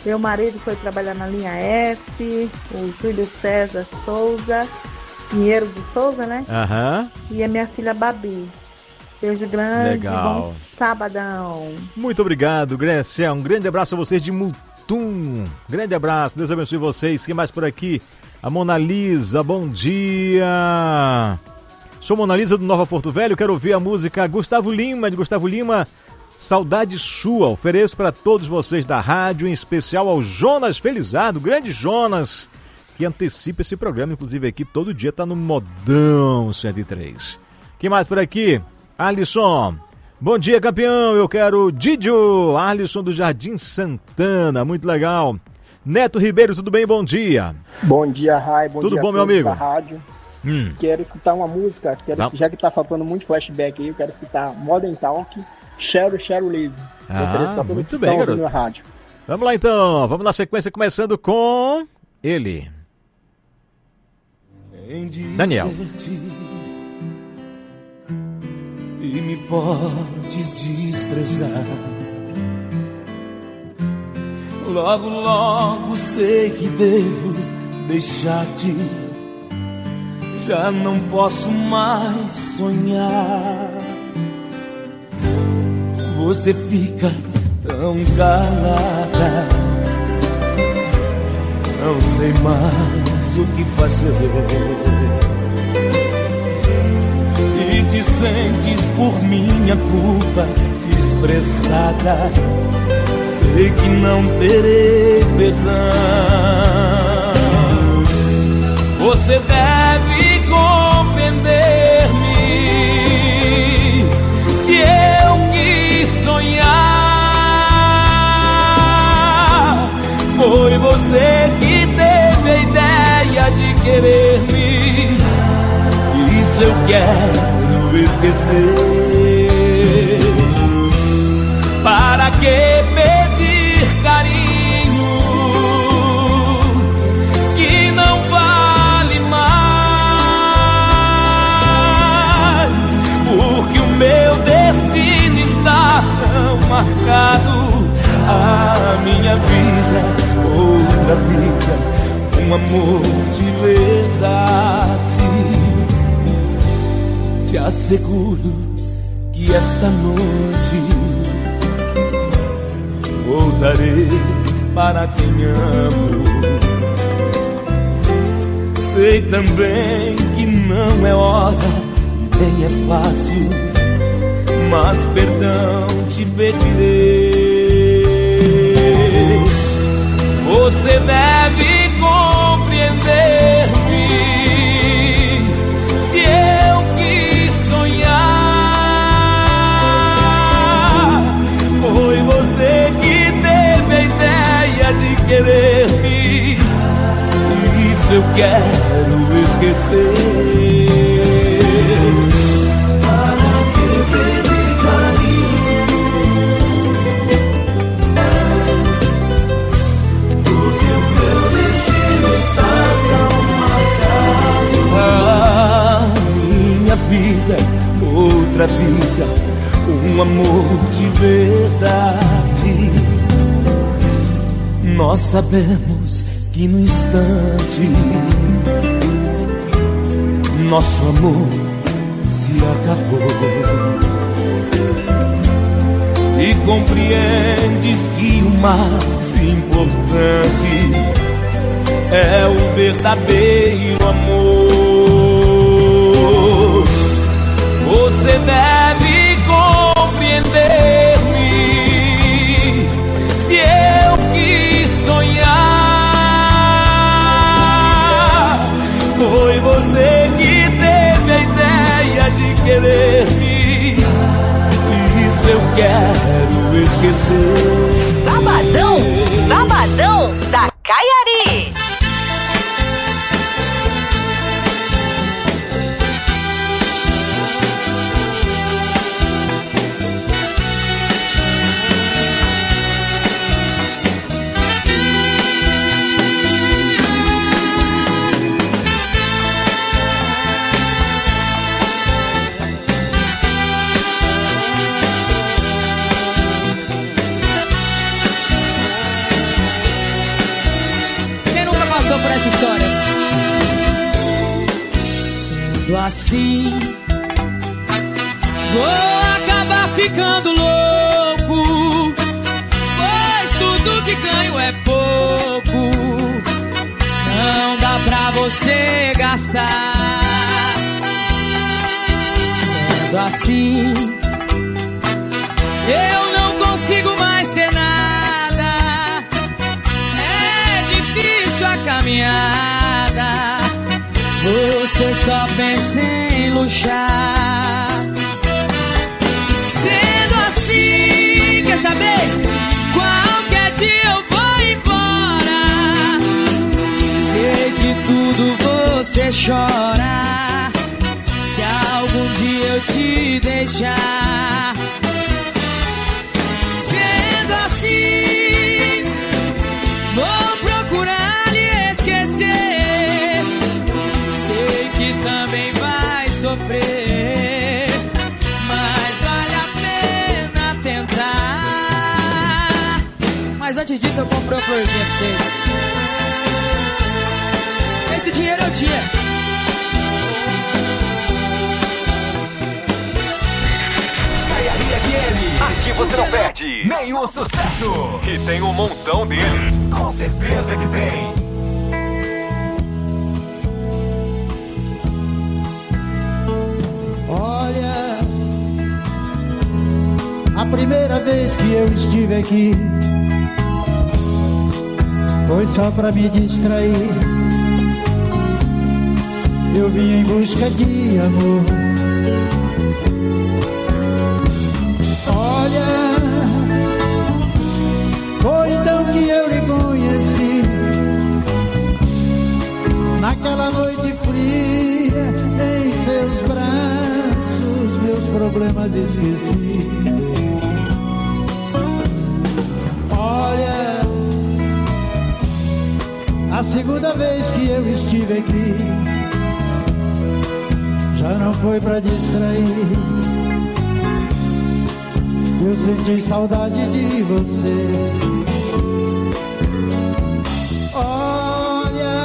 Meu marido foi trabalhar na linha F, o Júlio César Souza, Pinheiro de Souza, né? Aham. E a minha filha Babi. Beijo grande, Legal. bom sabadão. Muito obrigado, Grécia. Um grande abraço a vocês de Mutum. Grande abraço, Deus abençoe vocês. Quem mais por aqui? A Mona Lisa, bom dia. Sou Mona Lisa do Nova Porto Velho, quero ouvir a música Gustavo Lima, Saudade Sua. Ofereço para todos vocês da rádio, em especial ao Jonas Felizardo, grande Jonas, que antecipa esse programa, inclusive aqui todo dia tá no Modão 103. Quem mais por aqui? Alisson. Bom dia, campeão, eu quero Didio. Alisson do Jardim Santana, muito legal. Neto Ribeiro, tudo bem? Bom dia. Bom dia, Rai. Bom tudo dia bom, a meu amigo? da rádio. Quero escutar uma música, já que tá faltando muito flashback aí, eu quero escutar Modern Talk, Cheryl Live. Muito bem, garoto. Rádio. Vamos lá então, vamos na sequência, começando com ele. Daniel. E me podes desprezar. Logo, logo sei que devo deixar-te. Já não posso mais sonhar. Você fica tão calada. Não sei mais o que fazer. E te sentes por minha culpa desprezada. Sei que não terei perdão. Você deve compreender-me. Se eu quis sonhar, foi você que teve a ideia de querer-me. Isso eu quero esquecer. Para que pedir carinho que não vale mais? Porque o meu destino está tão marcado. A minha vida, outra vida, um amor de verdade. Te asseguro que esta noite voltarei para quem amo. Sei também que não é hora e nem é fácil, mas perdão te pedirei. Você deve compreender-me. Se eu quis sonhar, foi você que teve a ideia de querer-me. Isso eu quero esquecer. Para que pedir carinho? Porque o meu destino está tão marcado. A minha vida, outra vida, um amor de verdade. Nós sabemos que no instante nosso amor se acabou. E compreendes que o mais importante é o verdadeiro amor. Você deve compreender-me. Se eu quis sonhar, foi você que teve a ideia de querer-me. Isso eu quero esquecer. Sabadão da Caiari. cantar essa história. Sendo assim, vou acabar ficando louco, pois tudo que ganho é pouco. Não dá pra você gastar. Sendo assim, eu não consigo mais ter nada. É difícil a caminhada, você só pensa em luxar. Sendo assim, quer saber? Qualquer dia eu vou embora. Sei que tudo você chora. Se algum dia eu te deixar. Sendo assim, vou procurar lhe esquecer. Sei que também vai sofrer, mas vale a pena tentar. Mas antes disso eu compro uma florzinha pra vocês. Esse dinheiro eu tinha. Aqui você não perde nenhum sucesso. E tem um montão deles. Com certeza que tem. Olha, a primeira vez que eu estive aqui foi só pra me distrair. Eu vim em busca de amor. Olha, foi então que eu lhe conheci. Naquela noite fria, em seus braços, meus problemas esqueci. Olha, a segunda vez que eu estive aqui já não foi pra distrair. Eu senti saudade de você. Olha,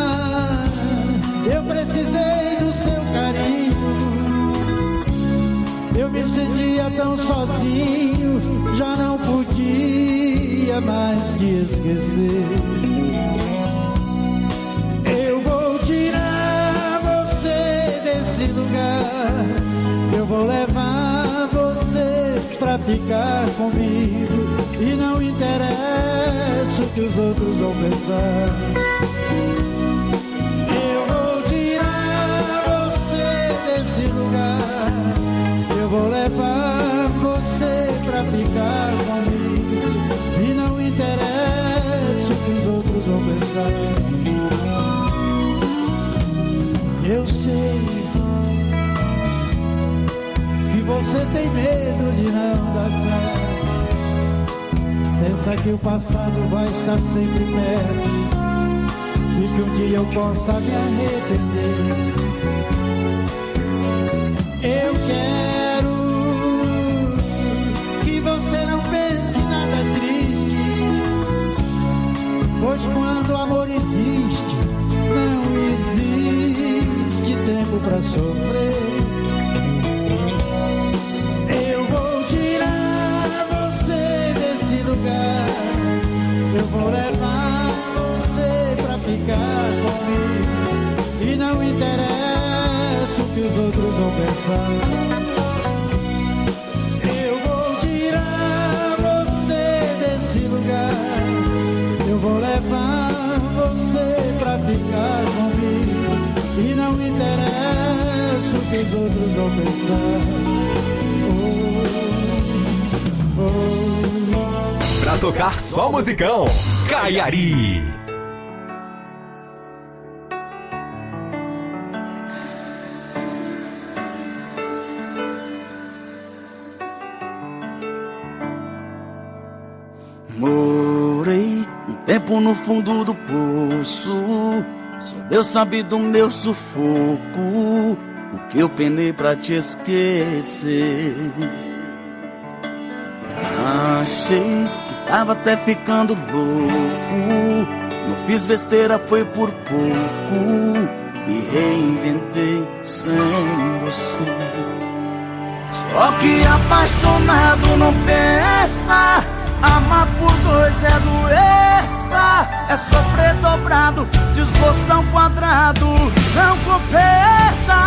eu precisei do seu carinho. Eu me sentia tão sozinho, já não podia mais te esquecer. Eu vou tirar você desse lugar. Eu vou levar você pra ficar comigo. E não interessa o que os outros vão pensar. Eu vou tirar você desse lugar. Eu vou levar você pra ficar comigo. E não interessa o que os outros vão pensar. Eu sei que você tem medo de não dar certo. Pensa que o passado vai estar sempre perto e que um dia eu possa me arrepender. Eu quero que você não pense nada triste, pois quando o amor existe, não existe tempo pra sofrer. Eu vou levar você pra ficar comigo. E não interessa o que os outros vão pensar. Eu vou tirar você desse lugar. Eu vou levar você pra ficar comigo. E não interessa o que os outros vão pensar. Pra tocar só musicão, Caiari. Morei um tempo no fundo do poço, só Deus sabe do meu sufoco, o que eu penei pra te esquecer. Achei que tava até ficando louco. Não fiz besteira, foi por pouco. Me reinventei sem você. Só que apaixonado não pensa. Amar por dois é doença. É sofrer dobrado, desgosto ao quadrado. Não compensa.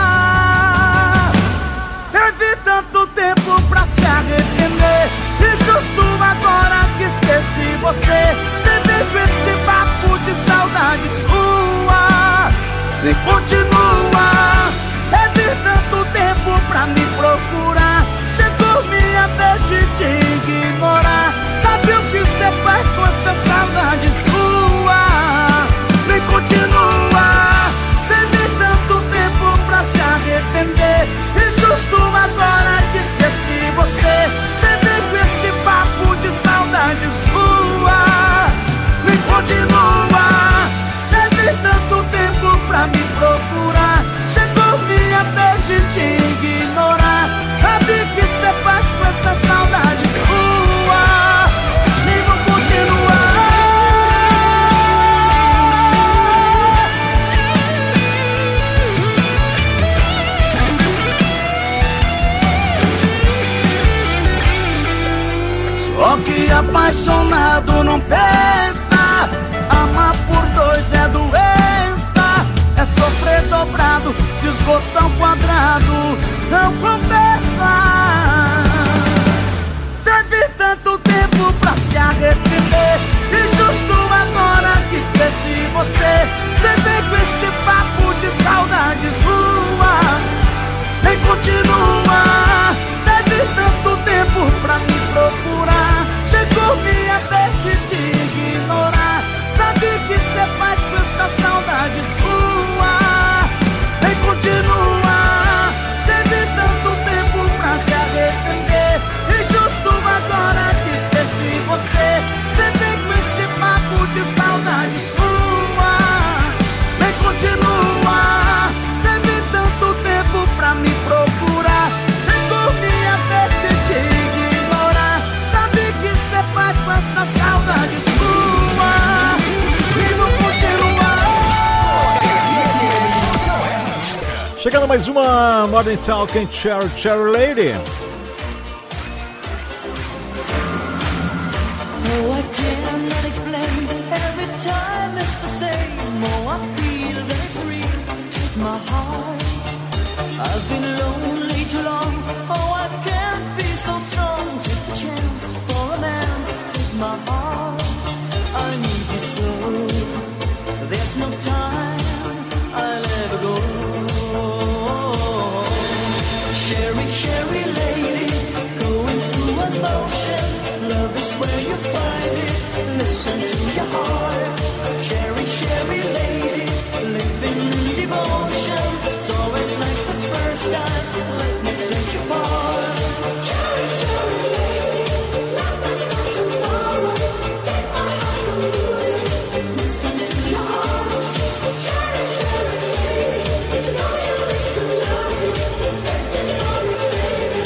Teve tanto tempo pra se arrepender, e justo agora que esqueci você. Você vem com esse papo de saudade sua, nem continua. Teve tanto tempo pra me procurar, chegou minha vez de te ignorar. Sabe o que você faz com essa saudade sua? Nem continua. Teve tanto tempo pra se arrepender, e justo agora que esqueci você. Você vem com esse papo de saudade sua, nem continua. Teve tanto tempo pra me procurar, chegou minha vez de te ignorar. Sabe o que você faz com essa saudade sua? Nem vou continuar. Só que apaixonado não pensa. Amar por dois é doença. É sofrer dobrado, desgosto ao quadrado. Não compensa. Teve tanto tempo pra se arrepender, e justo agora que esqueci você. Você vem com esse papo de saudade sua, nem continua. Teve tanto tempo pra me procurar, chegou minha vez de te ignorar. Sabe o que você faz com essa saudade sua? Nem continua. Teve tanto tempo pra se arrepender, e justo agora que esqueci você. Você vem com esse papo de saudade sua, nem continua. Teve tanto tempo pra me procurar, chegou minha vez de te ignorar. Sabe o que você faz com essa saudade sua? E não continua. Chegando mais uma Modern Talking Cherry Lady. Oh, I cannot explain. Every time it's the same. Oh, I feel that it's real. Take my heart. I've been lonely too long. Oh, I can't be so strong. Take the chance for a man. Take my heart. I need you so. There's no time I'll ever go. Cherry, cherry lady, going through emotion. Love is where you find it. Listen to your heart. Cherry, cherry lady, living in devotion. It's always like the first time. Let me take your part. Cherry, cherry lady, love is for tomorrow. Take my heart and lose it. Listen to your heart. Cherry, cherry lady, you know you risk to love me. Everything on me, baby.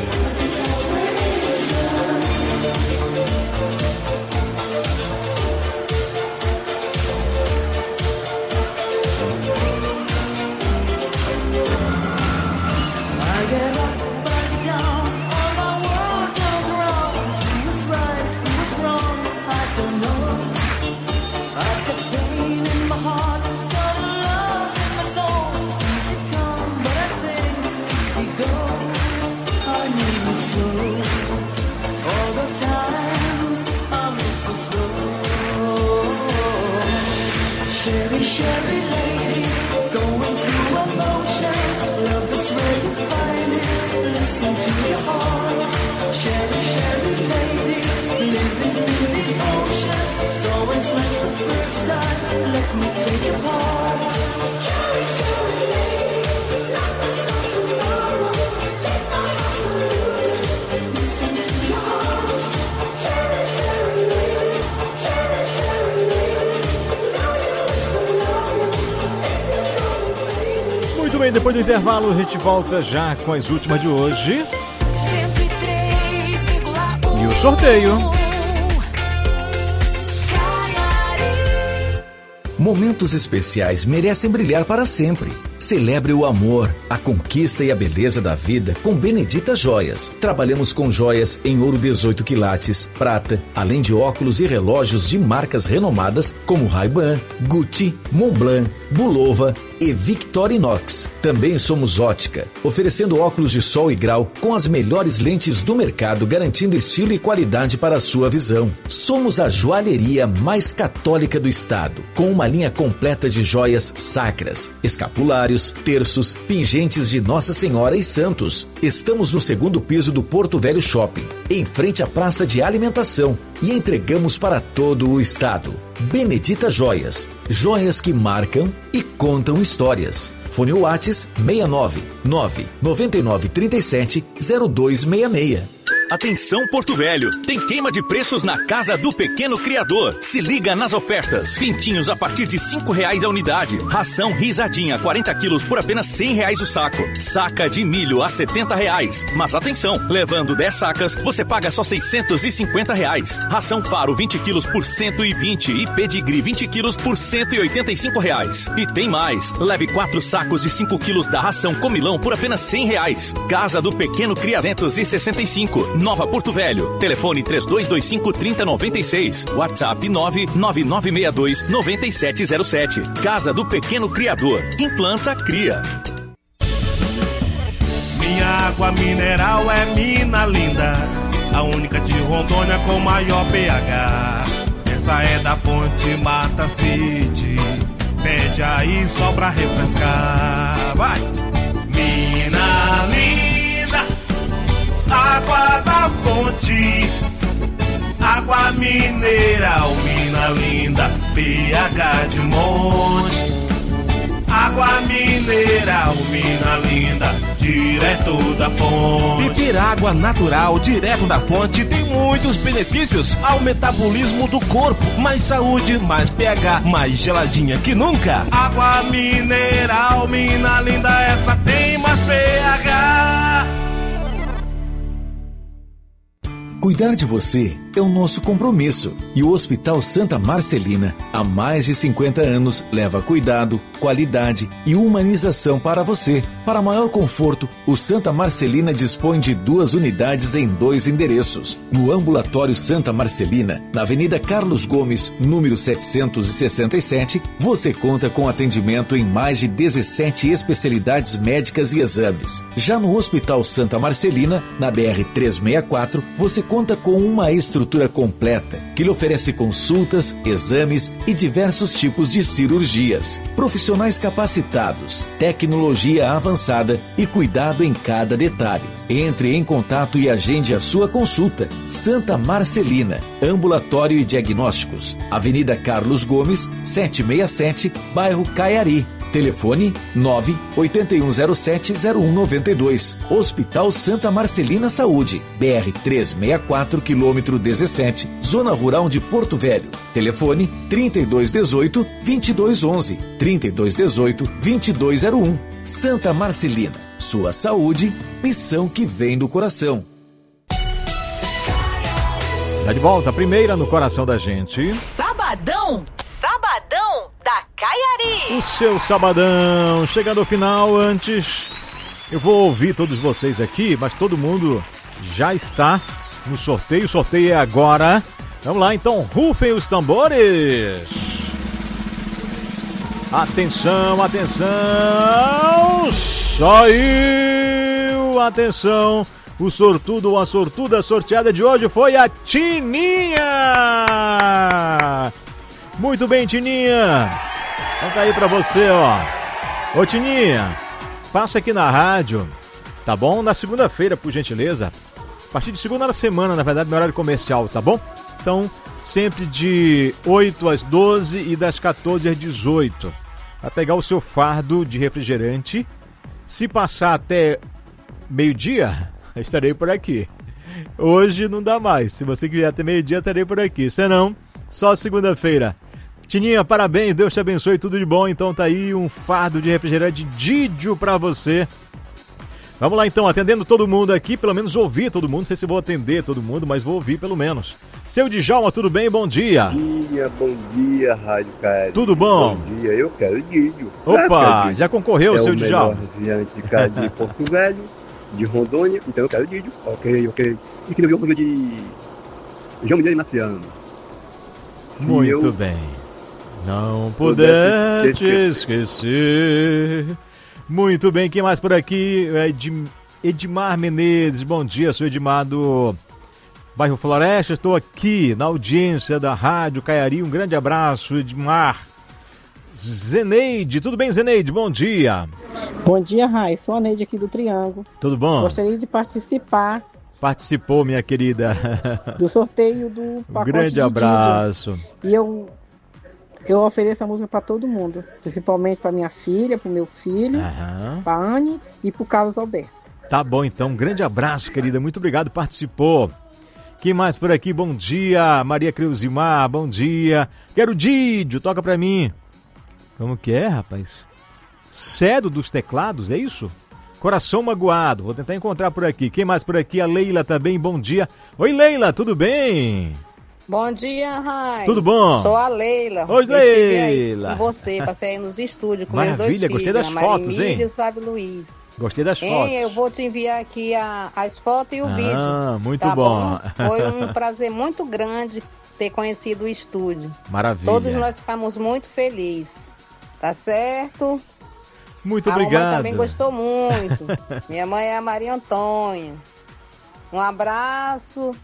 I get up, I get down, all my world goes around. Who was right, who was wrong, I don't know. I've got pain in my heart, got love in my soul. Easy come, but I think easy go. I need you so. All the times I move so slow. Cherry, cherry lady, going through emotion. Love is where you find it. Listen to your heart. Cherry, cherry lady, living in devotion. It's always like the first time. Let me take your part. Cherry, cherry lady, love is for tomorrow. Take my heart and lose it. Listen to your heart. Cherry, cherry lady, cherry, cherry lady. Now you risk to love you. If you come, baby. Muito bem, depois do intervalo a gente volta já com as últimas de hoje. 103,1. E o sorteio. Momentos especiais merecem brilhar para sempre. Celebre o amor, a conquista e a beleza da vida com Benedita Joias. Trabalhamos com joias em ouro 18 quilates, prata, além de óculos e relógios de marcas renomadas como Ray-Ban, Gucci, Montblanc, Bulova e Victorinox. Também somos ótica, oferecendo óculos de sol e grau com as melhores lentes do mercado, garantindo estilo e qualidade para a sua visão. Somos a joalheria mais católica do estado, com uma linha completa de joias sacras, escapulários, terços, pingentes de Nossa Senhora e santos. Estamos no 2º piso do Porto Velho Shopping, em frente à praça de alimentação, e entregamos para todo o estado. Benedita Joias, joias que marcam e contam histórias. Fone Whats 69 999 37 0266. Atenção Porto Velho, tem queima de preços na Casa do Pequeno Criador. Se liga nas ofertas. Pintinhos a partir de R$5 a unidade. Ração risadinha 40 quilos por apenas R$100 o saco. Saca de milho a R$70. Mas atenção, levando 10 sacas, você paga só R$650. Ração Faro 20 quilos por R$120 e Pedigree 20 quilos por R$185. E tem mais, leve 4 sacos de 5 quilos da ração Comilão por apenas R$100. Casa do Pequeno Criador 265. Nova Porto Velho. Telefone 3225-3096. WhatsApp 99962-9707. Casa do Pequeno Criador. Implanta, cria. Minha água mineral é Mina Linda, a única de Rondônia com maior pH. Essa é da fonte Mata City. Pede aí só pra refrescar. Vai! Mina Linda, água da fonte, água mineral, Mina Linda, pH de monte. Água mineral, Mina Linda, direto da fonte. Beber água natural, direto da fonte, tem muitos benefícios ao metabolismo do corpo. Mais saúde, mais pH, mais geladinha que nunca. Água mineral, Mina Linda, essa tem mais pH. Cuidar de você é o nosso compromisso e o Hospital Santa Marcelina, há mais de 50 anos, leva cuidado, qualidade e humanização para você. Para maior conforto, o Santa Marcelina dispõe de 2 unidades em 2 endereços. No Ambulatório Santa Marcelina, na Avenida Carlos Gomes, número 767, você conta com atendimento em mais de 17 especialidades médicas e exames. Já no Hospital Santa Marcelina, na BR-364, você conta com uma estrutura completa que lhe oferece consultas, exames e diversos tipos de cirurgias. Profissionais capacitados, tecnologia avançada e cuidado em cada detalhe. Entre em contato e agende a sua consulta. Santa Marcelina, Ambulatório e Diagnósticos, Avenida Carlos Gomes, 767, bairro Caiari. Telefone 98107-0192. Hospital Santa Marcelina Saúde, BR-364, quilômetro 17, Zona Rural de Porto Velho. Telefone 3218-2211, 3218-2201. Santa Marcelina, sua saúde, missão que vem do coração. Tá de volta, a primeira no coração da gente. Sabadão da Caiari. O seu sabadão, chegando ao final. Antes, eu vou ouvir todos vocês aqui, mas todo mundo já está no sorteio. O sorteio é agora. Vamos lá, então, rufem os tambores. Atenção, atenção. Saiu, atenção. O sortudo ou a sortuda sorteada de hoje foi a Tininha. Muito bem, Tininha. Então tá aí pra você, ó. Ô, Tininha, passa aqui na rádio, tá bom? Na segunda-feira, por gentileza. A partir de segunda na semana, na verdade, no horário comercial, tá bom? Então, sempre de 8 às 12 e das 14 às 18. Vai pegar o seu fardo de refrigerante. Se passar até meio-dia, eu estarei por aqui. Hoje não dá mais. Se você quiser até meio-dia, estarei por aqui. Se não, só segunda-feira. Tininha, parabéns, Deus te abençoe, tudo de bom. Então tá aí um fardo de refrigerante Didio pra você. Vamos lá então, atendendo todo mundo aqui, pelo menos ouvir todo mundo, não sei se vou atender todo mundo, mas vou ouvir pelo menos. Seu Djalma, tudo bem? Bom dia. Bom dia, Rádio Caio. Tudo bom? Bom dia, eu quero Dídio. Opa, já concorreu, seu Djalma? É o melhor de cá de Porto Velho, de Rondônia, então eu quero Dídio. Ok. E queria ouvir uma coisa de João Mineiro e Marciano. Muito bem. Não puder te esquecer. Muito bem, quem mais por aqui? Edmar Menezes, bom dia, sou Edmar do bairro Floresta, estou aqui na audiência da Rádio Caiari, um grande abraço, Edmar. Zeneide, tudo bem, Zeneide? Bom dia. Bom dia, Rai, sou a Neide aqui do Triângulo. Tudo bom? Gostaria de participar. Participou, minha querida. Do sorteio do pacote grande abraço. E eu ofereço a música para todo mundo, principalmente para minha filha, para o meu filho, para Anne e para o Carlos Alberto. Tá bom, então, um grande abraço, querida, muito obrigado, participou. Quem mais por aqui? Bom dia, Maria Creusimar, bom dia. Quero Dídio, toca para mim. Como que é, rapaz? Cedo dos teclados, é isso? Coração magoado, vou tentar encontrar por aqui. Quem mais por aqui? A Leila também, bom dia. Oi, Leila, tudo bem? Bom dia, Rai. Tudo bom? Sou a Leila. Oi, Leila. Com você, passei aí nos estúdios com Maravilha, meus dois filhos. Gostei das fotos, hein? E o Sábio Luiz. Gostei das fotos. Eu vou te enviar aqui as fotos e o vídeo. Muito tá bom. Foi um prazer muito grande ter conhecido o estúdio. Maravilha. Todos nós ficamos muito felizes. Tá certo? Muito obrigado. A mamãe também gostou muito. Minha mãe é a Maria Antônia. Um abraço.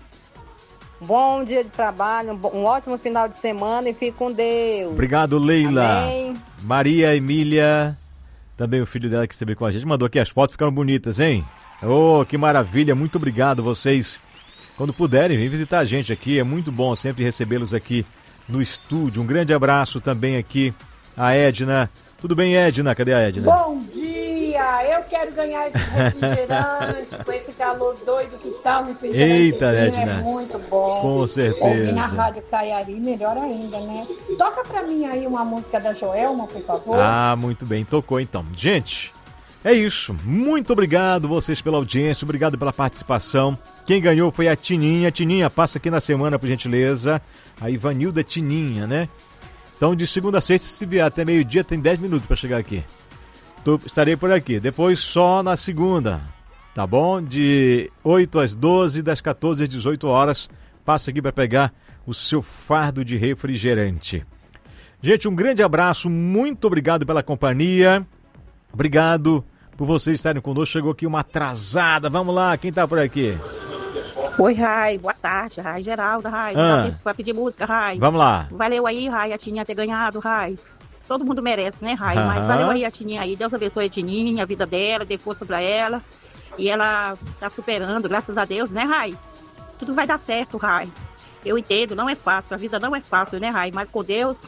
Bom dia de trabalho, um ótimo final de semana e fique com Deus. Obrigado, Leila. Amém. Maria Emília, também o filho dela que esteve com a gente, mandou aqui as fotos, ficaram bonitas, hein? Oh, que maravilha, muito obrigado vocês. Quando puderem, vem visitar a gente aqui, é muito bom sempre recebê-los aqui no estúdio. Um grande abraço também aqui a Edna. Tudo bem, Edna? Cadê a Edna? Bom dia! Eu quero ganhar esse refrigerante com esse calor doido que tá no refrigerante. Eita, Edna. É muito bom. Com certeza. Ouvir na Rádio Caiari, melhor ainda, né? Toca pra mim aí uma música da Joelma, por favor. Ah, muito bem. Tocou então. Gente, é isso. Muito obrigado vocês pela audiência, obrigado pela participação. Quem ganhou foi a Tininha. Tininha, passa aqui na semana, por gentileza. A Ivanilda Tininha, né? Então, de segunda a sexta, se vier até meio-dia, tem 10 minutos para chegar aqui. Estarei por aqui. Depois, só na segunda, tá bom? De 8 às 12, das 14 às 18 horas. Passa aqui para pegar o seu fardo de refrigerante. Gente, um grande abraço. Muito obrigado pela companhia. Obrigado por vocês estarem conosco. Chegou aqui uma atrasada. Vamos lá, quem tá por aqui? Oi, Rai, boa tarde, Rai, Geralda, Rai, vai pedir música, Rai. Vamos lá. Valeu aí, Rai, a Tininha ter ganhado, Rai. Todo mundo merece, né, Rai? Mas valeu aí a Tininha aí, Deus abençoe a Tininha, a vida dela, dê força pra ela. E ela tá superando, graças a Deus, né, Rai? Tudo vai dar certo, Rai. Eu entendo, não é fácil, a vida não é fácil, né, Rai? Mas com Deus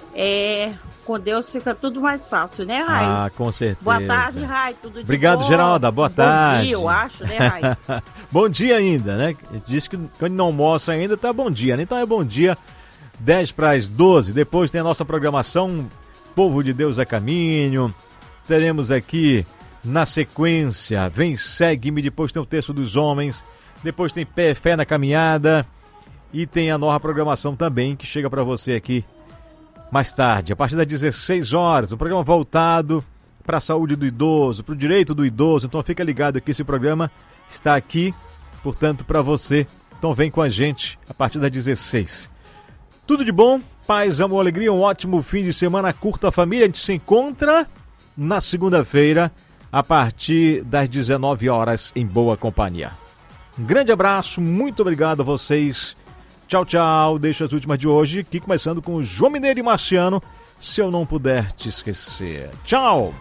fica tudo mais fácil, né, Rai? Ah, com certeza. Boa tarde, Rai, tudo de Obrigado, bom. Geralda, boa tarde. Bom dia, eu acho, né, Rai? Bom dia ainda, né? Diz que quando não almoça ainda, tá bom dia, né? Então é bom dia, 10 para as 12. Depois tem a nossa programação Povo de Deus a Caminho. Teremos aqui, na sequência, Vem, Segue-me. Depois tem o Texto dos Homens. Depois tem Fé na Caminhada. E tem a nova programação também, que chega para você aqui mais tarde, a partir das 16 horas, um programa voltado para a saúde do idoso, para o direito do idoso. Então fica ligado que esse programa está aqui, portanto, para você. Então vem com a gente a partir das 16. Tudo de bom, paz, amor, alegria, um ótimo fim de semana, curta a família. A gente se encontra na segunda-feira, a partir das 19 horas, em boa companhia. Um grande abraço, muito obrigado a vocês. Tchau, tchau. Deixo as últimas de hoje, aqui começando com o João Mineiro e Marciano, Se Eu Não Puder Te Esquecer. Tchau!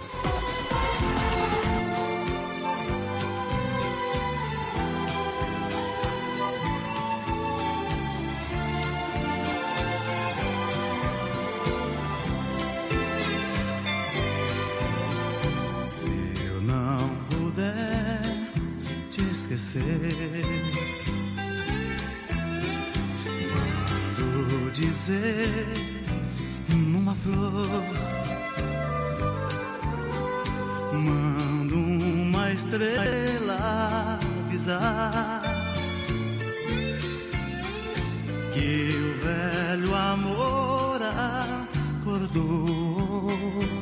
Se eu não puder te esquecer, dizer numa flor, mando uma estrela avisar que o velho amor acordou.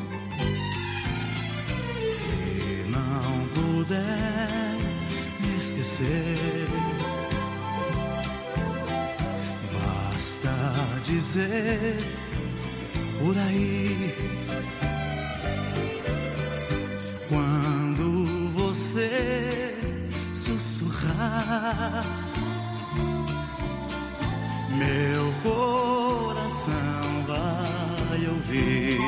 Se não puder me esquecer, basta dizer por aí. Quando você sussurrar, meu coração vai ouvir.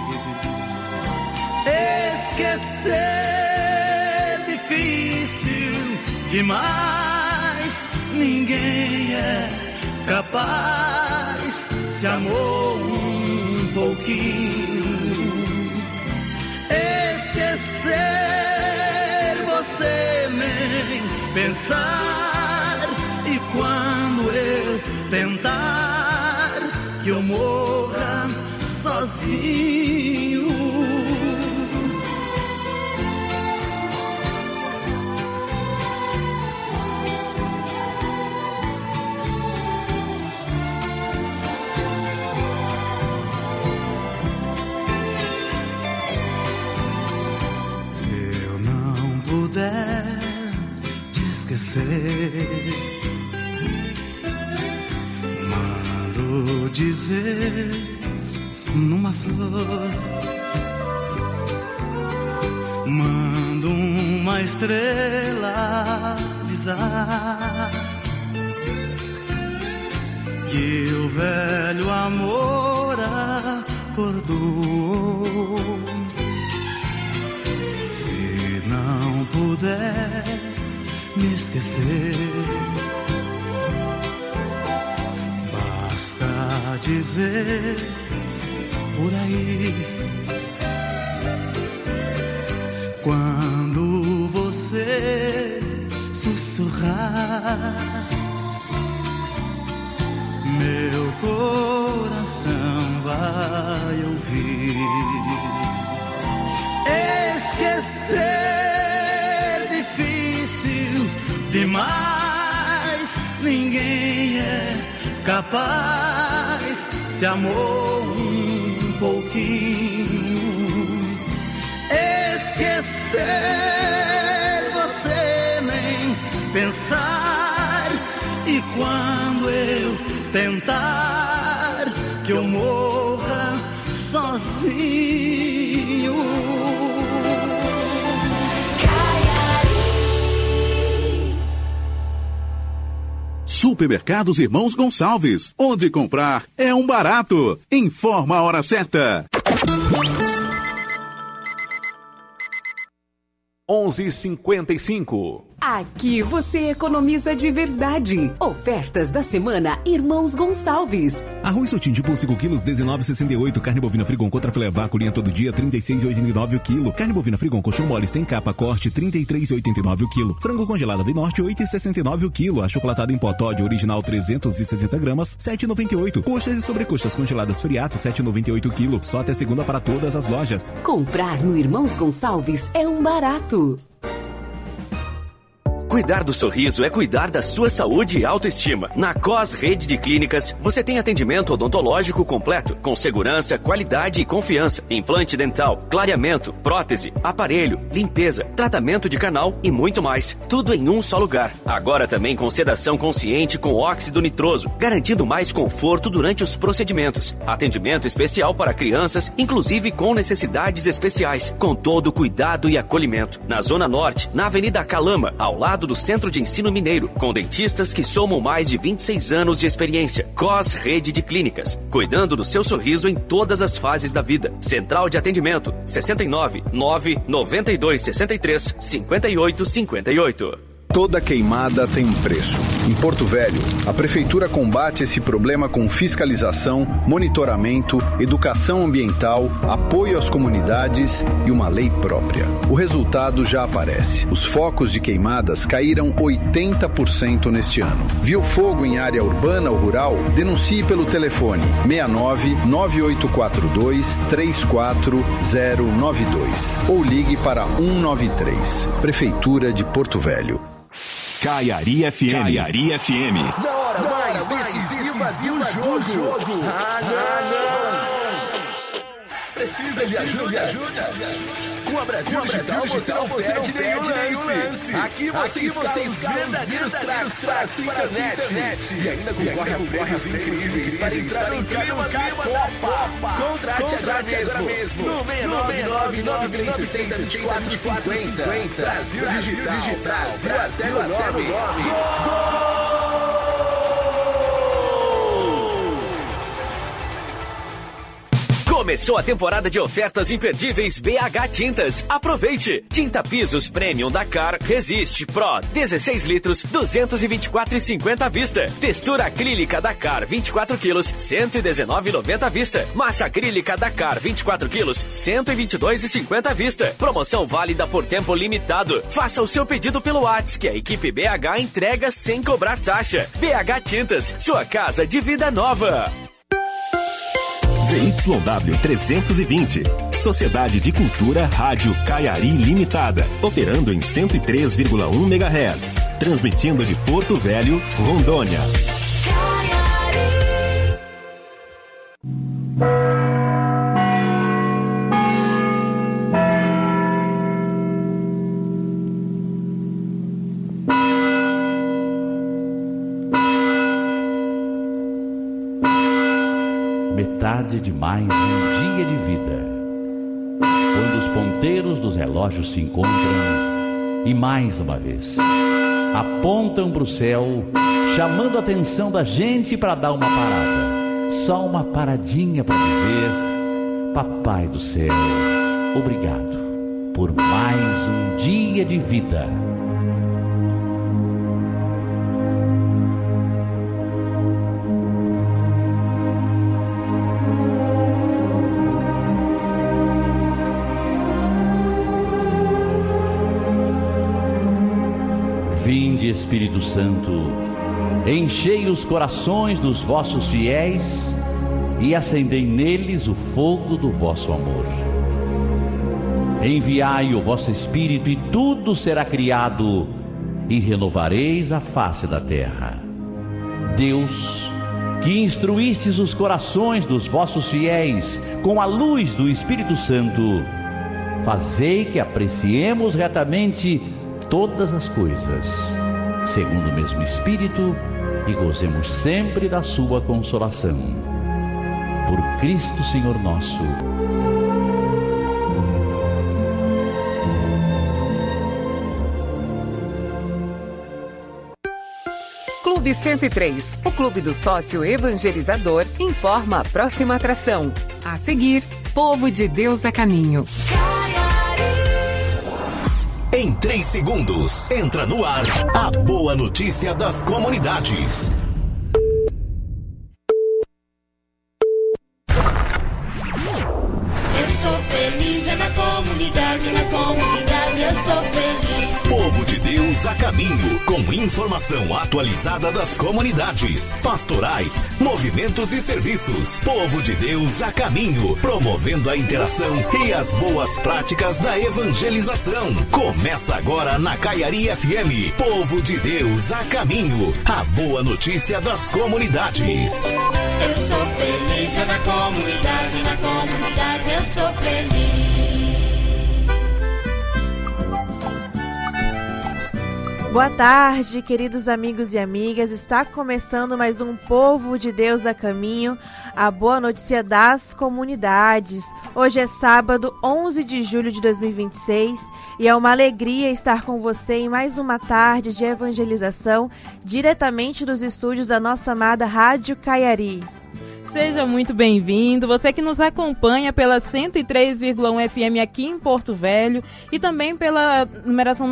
Esquecer difícil demais, ninguém é capaz. Se amou um pouquinho, esquecer você nem pensar. E quando eu tentar que eu morra sozinho, te esquecer, mando dizer numa flor, mando uma estrela avisar que o velho amor acordou. Se não puder me esquecer, basta dizer por aí. Quando você sussurrar, meu coração vai ouvir. Esquecer difícil demais, ninguém é capaz. Se amou um pouquinho, esquecer você nem pensar. E quando eu tentar que eu morra sozinho, Supermercados Irmãos Gonçalves, onde comprar é um barato. Informa a hora certa. 11h55. Aqui você economiza de verdade. Ofertas da semana Irmãos Gonçalves. Arroz Sotim tipo 5 quilos, 19,68. Carne bovina Frigon contra filé vácuo linha todo dia, 36,89 o quilo. Carne bovina Frigon colchão mole sem capa corte, 33,89 o quilo. Frango congelado Vinorte, 8,69 o quilo. Achocolatado em pó Toddy original 370 gramas, 7,98. Coxas e sobrecoxas congeladas Friato, 7,98 o quilo. Só até segunda para todas as lojas. Comprar no Irmãos Gonçalves é um barato. Cuidar do sorriso é cuidar da sua saúde e autoestima. Na COS Rede de Clínicas, você tem atendimento odontológico completo, com segurança, qualidade e confiança. Implante dental, clareamento, prótese, aparelho, limpeza, tratamento de canal e muito mais. Tudo em um só lugar. Agora também com sedação consciente com óxido nitroso, garantindo mais conforto durante os procedimentos. Atendimento especial para crianças, inclusive com necessidades especiais, com todo o cuidado e acolhimento. Na Zona Norte, na Avenida Calama, ao lado do Centro de Ensino Mineiro, com dentistas que somam mais de 26 anos de experiência. COS Rede de Clínicas, cuidando do seu sorriso em todas as fases da vida. Central de atendimento 69 992 63 58 58. Toda queimada tem um preço. Em Porto Velho, a Prefeitura combate esse problema com fiscalização, monitoramento, educação ambiental, apoio às comunidades e uma lei própria. O resultado já aparece. Os focos de queimadas caíram 80% neste ano. Viu fogo em área urbana ou rural? Denuncie pelo telefone 69 9842 34092 ou ligue para 193. Prefeitura de Porto Velho. Caiari FM. Caiari FM. Na hora mais decisiva do jogo. Precisa de ajuda? Com a Brasil Digital você não perde nenhum lance. Aqui você escala os verdadeiros craques para a sua internet. E ainda concorre a prêmios incríveis para entrar no clima da Copa. Contrate agora mesmo no 699-9360-2450. Brasil Digital. Brasil até o nome. Começou a temporada de ofertas imperdíveis BH Tintas. Aproveite! Tinta Pisos Premium da Car Resiste Pro 16 litros, 224,50 à vista. Textura acrílica da Car 24 quilos, 119,90 à vista. Massa acrílica da Car 24 quilos, 122,50 à vista. Promoção válida por tempo limitado. Faça o seu pedido pelo WhatsApp que a equipe BH entrega sem cobrar taxa. BH Tintas, sua casa de vida nova. ZYW 320, Sociedade de Cultura Rádio Caiari Limitada, operando em 103,1 MHz, transmitindo de Porto Velho, Rondônia. Metade de mais um dia de vida, quando os ponteiros dos relógios se encontram e mais uma vez apontam para o céu, chamando a atenção da gente para dar uma parada, só uma paradinha para dizer: Papai do céu, obrigado por mais um dia de vida. Vinde, Espírito Santo, enchei os corações dos vossos fiéis e acendei neles o fogo do vosso amor. Enviai o vosso Espírito e tudo será criado e renovareis a face da terra. Deus, que instruístes os corações dos vossos fiéis com a luz do Espírito Santo, fazei que apreciemos retamente todas as coisas, segundo o mesmo Espírito, e gozemos sempre da sua consolação. Por Cristo Senhor nosso. Clube 103, o clube do sócio evangelizador, informa a próxima atração. A seguir, Povo de Deus a caminho. Em 3 segundos, entra no ar a boa notícia das comunidades. Eu sou feliz, é na comunidade eu sou feliz. Povo de Deus a caminho, com informação atualizada das comunidades, pastorais, movimentos e serviços. Povo de Deus a caminho, promovendo a interação e as boas práticas da evangelização. Começa agora na Caiari FM. Povo de Deus a caminho, a boa notícia das comunidades. Eu sou feliz, é na comunidade eu sou feliz. Boa tarde, queridos amigos e amigas. Está começando mais um Povo de Deus a caminho, a boa notícia das comunidades. Hoje é sábado, 11 de julho de 2026 e é uma alegria estar com você em mais uma tarde de evangelização diretamente dos estúdios da nossa amada Rádio Caiari. Seja muito bem-vindo, você que nos acompanha pela 103,1 FM aqui em Porto Velho e também pela numeração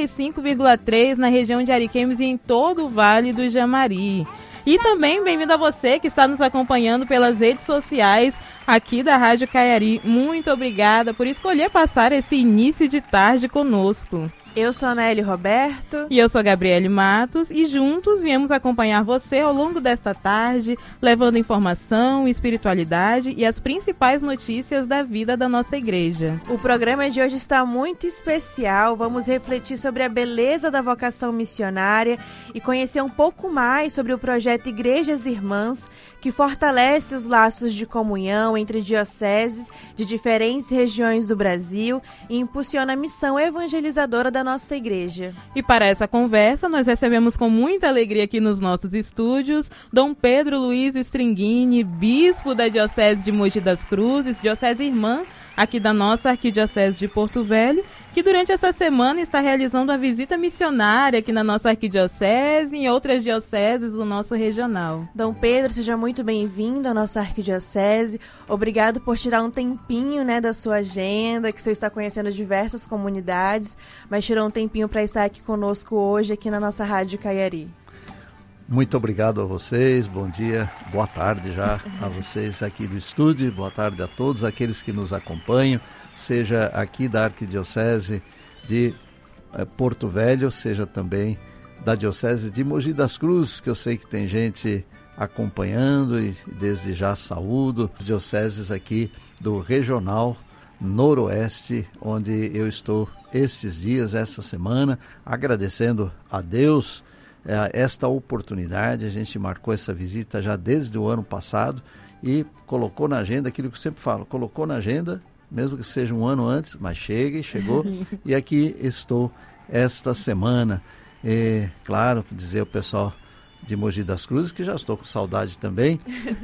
95,3 na região de Ariquemes e em todo o Vale do Jamari. E também bem-vindo a você que está nos acompanhando pelas redes sociais aqui da Rádio Caiari. Muito obrigada por escolher passar esse início de tarde conosco. Eu sou a Nelly Roberto. E eu sou a Gabriele Matos. E juntos viemos acompanhar você ao longo desta tarde, levando informação, espiritualidade e as principais notícias da vida da nossa igreja. O programa de hoje está muito especial. Vamos refletir sobre a beleza da vocação missionária e conhecer um pouco mais sobre o projeto Igrejas Irmãs, que fortalece os laços de comunhão entre dioceses de diferentes regiões do Brasil e impulsiona a missão evangelizadora da nossa igreja. E para essa conversa, nós recebemos com muita alegria aqui nos nossos estúdios Dom Pedro Luiz Stringini, bispo da Diocese de Mogi das Cruzes, diocese irmã aqui da nossa Arquidiocese de Porto Velho, que durante essa semana está realizando a visita missionária aqui na nossa Arquidiocese e em outras dioceses do nosso regional. Dom Pedro, seja muito bem-vindo à nossa Arquidiocese. Obrigado por tirar um tempinho, da sua agenda, que o senhor está conhecendo diversas comunidades, mas tirou um tempinho para estar aqui conosco hoje, aqui na nossa Rádio Caiari. Muito obrigado a vocês, bom dia, boa tarde já a vocês aqui do estúdio, boa tarde a todos aqueles que nos acompanham, seja aqui da Arquidiocese de Porto Velho, seja também da Diocese de Mogi das Cruzes, que eu sei que tem gente acompanhando e desde já saúdo, as dioceses aqui do Regional Noroeste, onde eu estou esses dias, essa semana, agradecendo a Deus esta oportunidade. A gente marcou essa visita já desde o ano passado e colocou na agenda aquilo que eu sempre falo, colocou na agenda, mesmo que seja um ano antes, mas chegou e aqui estou esta semana. E, claro, dizer ao pessoal de Mogi das Cruzes que já estou com saudade também,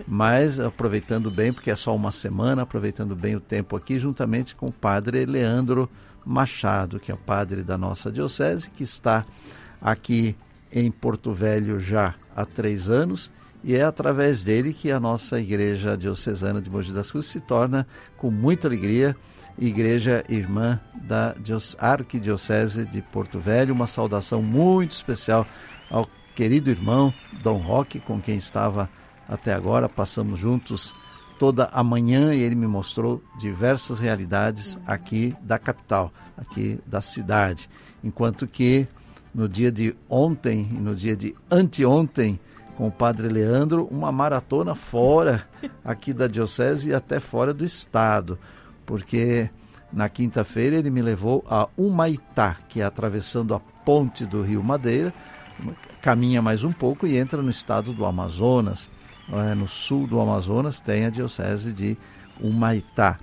mas aproveitando bem, porque é só uma semana, aproveitando bem o tempo aqui, juntamente com o padre Leandro Machado, que é o padre da nossa diocese, que está aqui em Porto Velho já há 3 anos, e é através dele que a nossa igreja diocesana de Mogi das Cruzes se torna, com muita alegria, igreja irmã da Arquidiocese de Porto Velho. Uma saudação muito especial ao querido irmão Dom Roque, com quem estava até agora, passamos juntos toda a manhã e ele me mostrou diversas realidades aqui da capital, aqui da cidade, enquanto que no dia de ontem e no dia de anteontem, com o padre Leandro, uma maratona fora aqui da diocese e até fora do estado, porque na quinta-feira ele me levou a Humaitá, que é atravessando a ponte do Rio Madeira, caminha mais um pouco e entra no estado do Amazonas. No sul do Amazonas tem a diocese de Humaitá.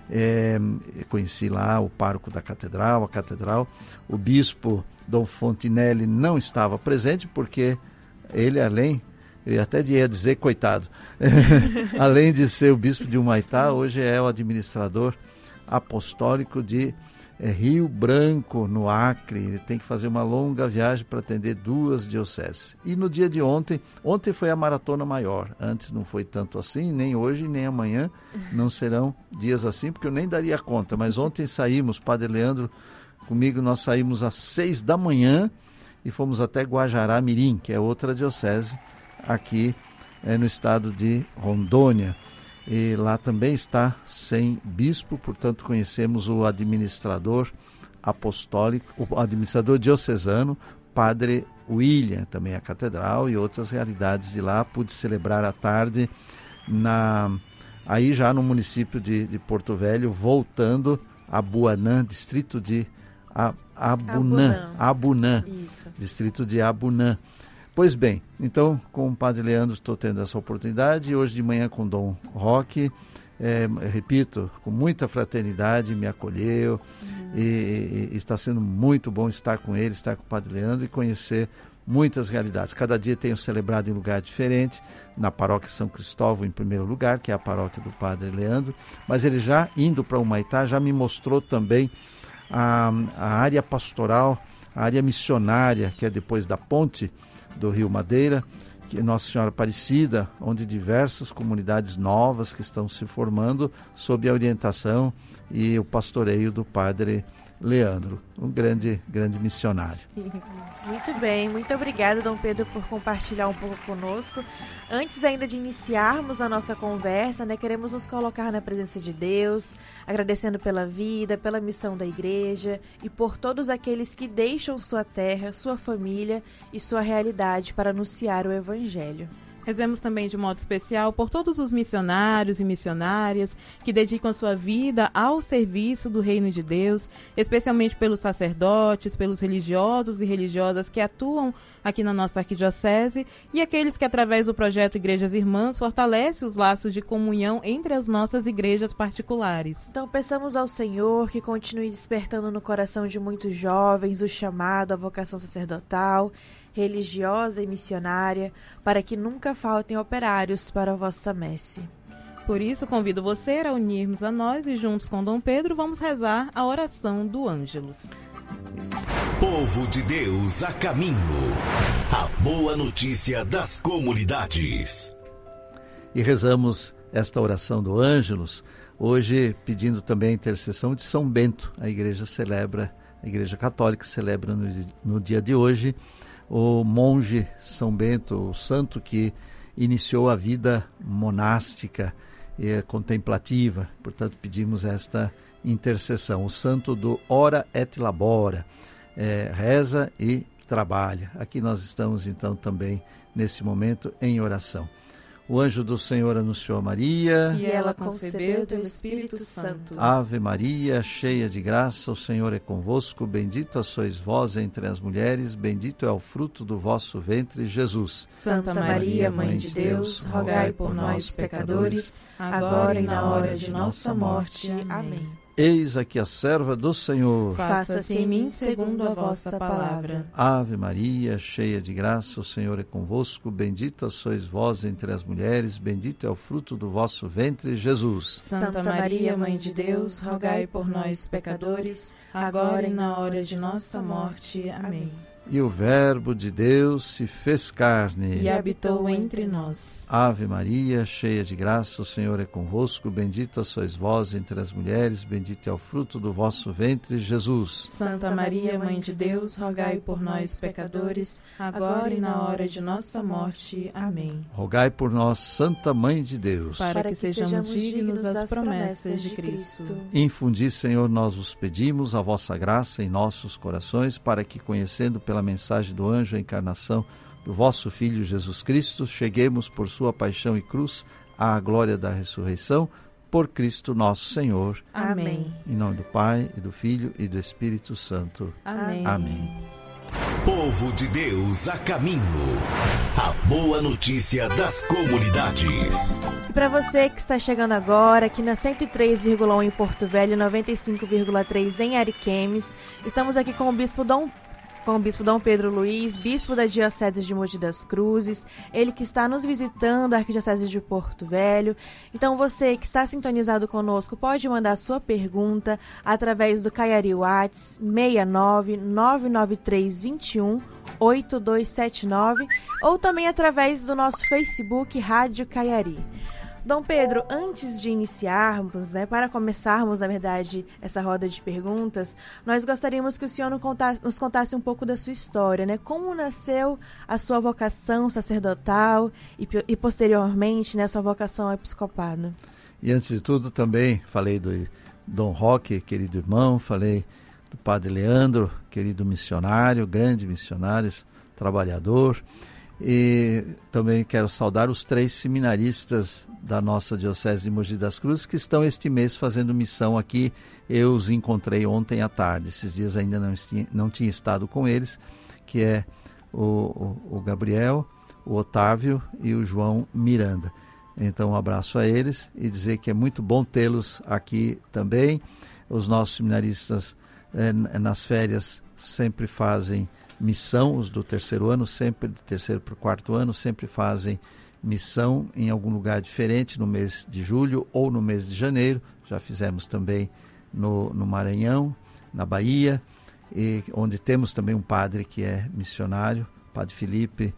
Conheci lá o pároco da catedral, a catedral. O bispo Dom Fontinelli não estava presente porque ele, eu até ia dizer coitado, além de ser o bispo de Humaitá, hoje é o administrador apostólico de Rio Branco, no Acre. Ele tem que fazer uma longa viagem para atender 2 dioceses. E no dia de ontem foi a maratona maior. Antes não foi tanto assim, nem hoje, nem amanhã. Não serão dias assim, porque eu nem daria conta. Mas ontem saímos, Padre Leandro, comigo, nós saímos às 6 da manhã e fomos até Guajará Mirim, que é outra diocese aqui no estado de Rondônia. E lá também está sem bispo, portanto conhecemos o administrador apostólico, o administrador diocesano, Padre William, também a catedral e outras realidades de lá. Pude celebrar a tarde aí já no município de Porto Velho, voltando a Buanã, distrito de Abunã, distrito de Abunã. Pois bem, então com o Padre Leandro estou tendo essa oportunidade, e hoje de manhã com Dom Roque, repito, com muita fraternidade, me acolheu, e está sendo muito bom estar com ele, estar com o Padre Leandro e conhecer muitas realidades. Cada dia tenho celebrado em lugar diferente, na paróquia São Cristóvão em primeiro lugar, que é a paróquia do Padre Leandro, mas ele já indo para Humaitá já me mostrou também a área pastoral, a área missionária, que é depois da ponte do Rio Madeira, que Nossa Senhora Aparecida, onde diversas comunidades novas que estão se formando sob a orientação e o pastoreio do Padre Leandro, um grande missionário. Muito bem, muito obrigada, Dom Pedro, por compartilhar um pouco conosco. Antes ainda de iniciarmos a nossa conversa, queremos nos colocar na presença de Deus, agradecendo pela vida, pela missão da igreja e por todos aqueles que deixam sua terra, sua família e sua realidade para anunciar o Evangelho. Rezemos também de modo especial por todos os missionários e missionárias que dedicam a sua vida ao serviço do Reino de Deus, especialmente pelos sacerdotes, pelos religiosos e religiosas que atuam aqui na nossa arquidiocese e aqueles que, através do projeto Igrejas Irmãs, fortalecem os laços de comunhão entre as nossas igrejas particulares. Então peçamos ao Senhor que continue despertando no coração de muitos jovens o chamado à vocação sacerdotal, religiosa e missionária, para que nunca faltem operários para a vossa messe. Por isso, convido você a unirmos a nós e juntos com Dom Pedro vamos rezar a oração do Ângelus. Povo de Deus a caminho. A boa notícia das comunidades. E rezamos esta oração do Ângelus, hoje pedindo também a intercessão de São Bento. A Igreja Católica celebra no dia de hoje o monge São Bento, o santo que iniciou a vida monástica e contemplativa. Portanto, pedimos esta intercessão. O santo do ora et labora, reza e trabalha. Aqui nós estamos, então, também, nesse momento, em oração. O anjo do Senhor anunciou a Maria. E ela concebeu do Espírito Santo. Ave Maria, cheia de graça, o Senhor é convosco. Bendita sois vós entre as mulheres, bendito é o fruto do vosso ventre, Jesus. Santa Maria, Mãe de Deus, rogai por nós, pecadores, agora e na hora de nossa morte. Amém. Eis aqui a serva do Senhor. Faça-se em mim segundo a vossa palavra. Ave Maria, cheia de graça, o Senhor é convosco. Bendita sois vós entre as mulheres, bendito é o fruto do vosso ventre, Jesus. Santa Maria, Mãe de Deus, rogai por nós, pecadores, agora e na hora de nossa morte. Amém. E o Verbo de Deus se fez carne e habitou entre nós. Ave Maria, cheia de graça, o Senhor é convosco. Bendita sois vós entre as mulheres, bendito é o fruto do vosso ventre, Jesus. Santa Maria, Mãe de Deus, rogai por nós, pecadores, agora e na hora de nossa morte. Amém. Rogai por nós, Santa Mãe de Deus, para que sejamos dignos das promessas de Cristo. Infundi, Senhor, nós vos pedimos a vossa graça em nossos corações, para que, conhecendo pela mensagem do anjo a encarnação do vosso Filho Jesus Cristo, cheguemos por sua paixão e cruz à glória da ressurreição, por Cristo nosso Senhor. Amém. Em nome do Pai, e do Filho e do Espírito Santo. Amém. Amém. Povo de Deus a caminho. A boa notícia das comunidades. E para você que está chegando agora, aqui na 103,1 em Porto Velho, 95,3 em Ariquemes, estamos aqui com o Bispo Dom Pedro Luiz, Bispo da Diocese de Mogi das Cruzes, ele que está nos visitando a Arquidiocese de Porto Velho. Então você que está sintonizado conosco pode mandar sua pergunta através do Caiari Whats 69 993 21 8279 ou também através do nosso Facebook Rádio Caiari. Dom Pedro, antes de iniciarmos, para começarmos, na verdade, essa roda de perguntas, nós gostaríamos que o senhor nos contasse um pouco da sua história, Como nasceu a sua vocação sacerdotal e posteriormente, a sua vocação ao episcopado? E antes de tudo, também falei do Dom Roque, querido irmão, falei do Padre Leandro, querido missionário, grande missionário, trabalhador. E também quero saudar os 3 seminaristas da nossa Diocese de Mogi das Cruzes que estão este mês fazendo missão aqui. Eu os encontrei ontem à tarde, esses dias ainda não tinha estado com eles, que é o Gabriel, o Otávio e o João Miranda. Então um abraço a eles e dizer que é muito bom tê-los aqui também. Os nossos seminaristas nas férias sempre fazem missão, os do terceiro ano, sempre do terceiro para o quarto ano, sempre fazem missão em algum lugar diferente no mês de julho ou no mês de janeiro. Já fizemos também no Maranhão, na Bahia, e onde temos também um padre que é missionário, Padre Felipe